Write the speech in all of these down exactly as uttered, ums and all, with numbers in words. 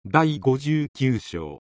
だいごじゅうきゅう章。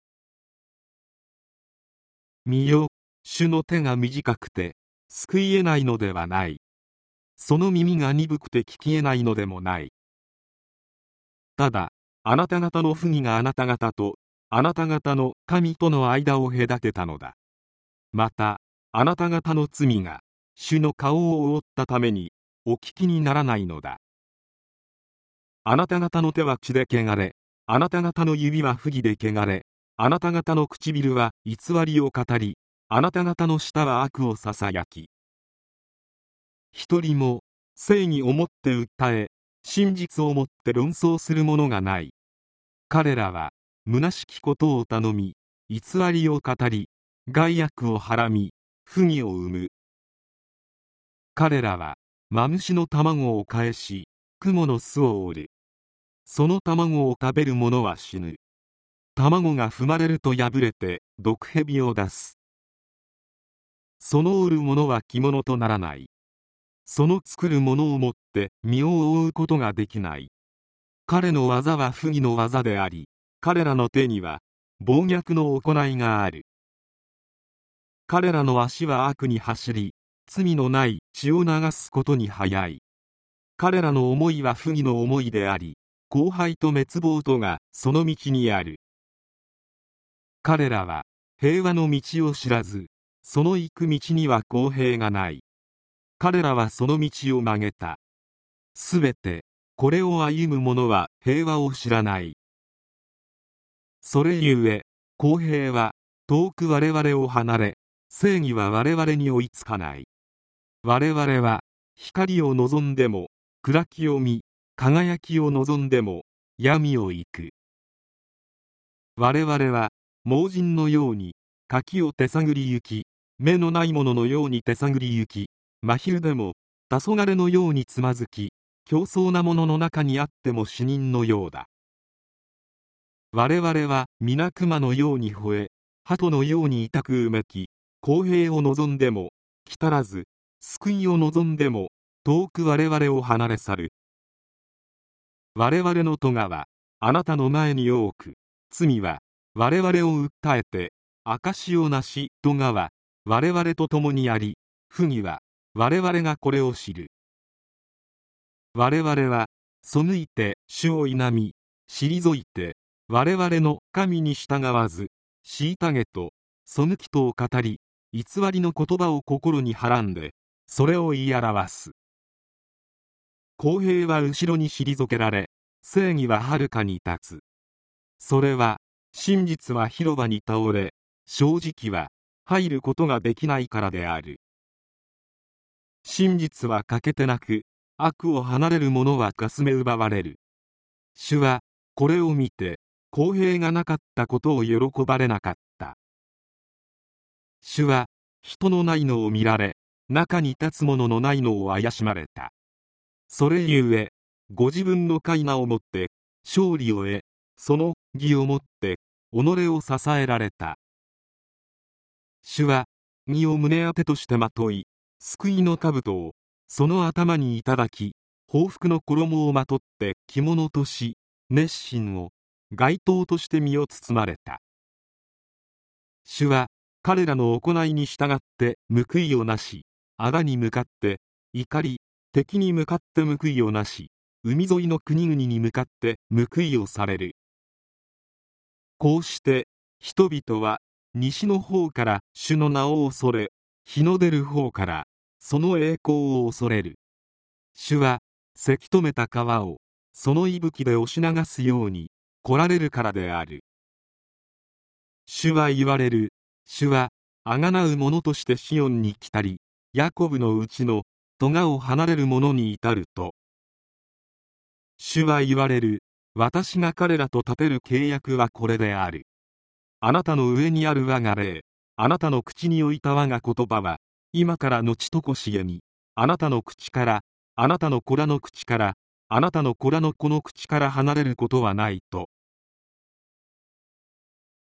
見よ、主の手が短くて救い得ないのではない。その耳が鈍くて聞き得ないのでもない。ただ、あなた方の不義があなた方とあなた方の神との間を隔てたのだ。また、あなた方の罪が主の顔を覆ったためにお聞きにならないのだ。あなた方の手は血で汚れ、あなた方の指は不義で汚れ、あなた方の唇は偽りを語り、あなた方の舌は悪をささやき、一人も正義をもって訴え、真実をもって論争する者がない。彼らは虚しきことを頼み、偽りを語り、害悪をはらみ、不義を生む。彼らはマムシの卵を返し、蜘の巣を折る。その卵を食べる者は死ぬ。卵が踏まれると破れて毒蛇を出す。その折る者は着物とならない。その作るものをもって身を覆うことができない。彼の技は不義の技であり、彼らの手には暴虐の行いがある。彼らの足は悪に走り、罪のない血を流すことに早い。彼らの思いは不義の思いであり、荒廃と滅亡とがその道にある。彼らは平和の道を知らず、その行く道には公平がない。彼らはその道を曲げた。すべてこれを歩む者は平和を知らない。それゆえ公平は遠く我々を離れ、正義は我々に追いつかない。我々は光を望んでも暗きを見、輝きを望んでも闇を行く。我々は盲人のように柿を手探り行き、目のない者のように手探り行き、真昼でも黄昏のようにつまずき、競争なものの中にあっても死人のようだ。我々は皆熊のように吠え、鳩のように痛くうめき、公平を望んでも来たらず、救いを望んでも遠く我々を離れ去る。我々の咎はあなたの前に多く、罪は我々を訴えて証をなし。咎は我々と共にあり、不義は我々がこれを知る。我々は背いて主を否み、退いて我々の神に従わず、虐げと背きとを語り、偽りの言葉を心にはらんでそれを言い表す。公平は後ろに退けられ、正義ははるかに立つ。それは真実は広場に倒れ、正直は入ることができないからである。真実は欠けてなく、悪を離れる者はかすめ奪われる。主はこれを見て公平がなかったことを喜ばれなかった。主は人のないのを見られ、中に立つ者のないのを怪しまれた。それゆえご自分の快名をもって勝利を得、その義をもって己を支えられた。主は義を胸当てとしてまとい、救いの兜をその頭にいただき、報復の衣をまとって着物とし、熱心を街灯として身を包まれた。主は彼らの行いに従って報いをなし、仇に向かって怒り、敵に向かって報いをなし、海沿いの国々に向かって報いをされる。こうして人々は西の方から主の名を恐れ、日の出る方からその栄光を恐れる。主はせき止めた川をその息吹で押し流すように来られるからである。主は言われる。主はあがなう者としてシオンに来たり、ヤコブのうちの咎を離れる者に至ると。主は言われる。私が彼らと立てる契約はこれである。あなたの上にある我が霊、あなたの口に置いた我が言葉は、今から後とこしえに、あなたの口から、あなたの子らの口から、あなたの子らの子の口から離れることはないと。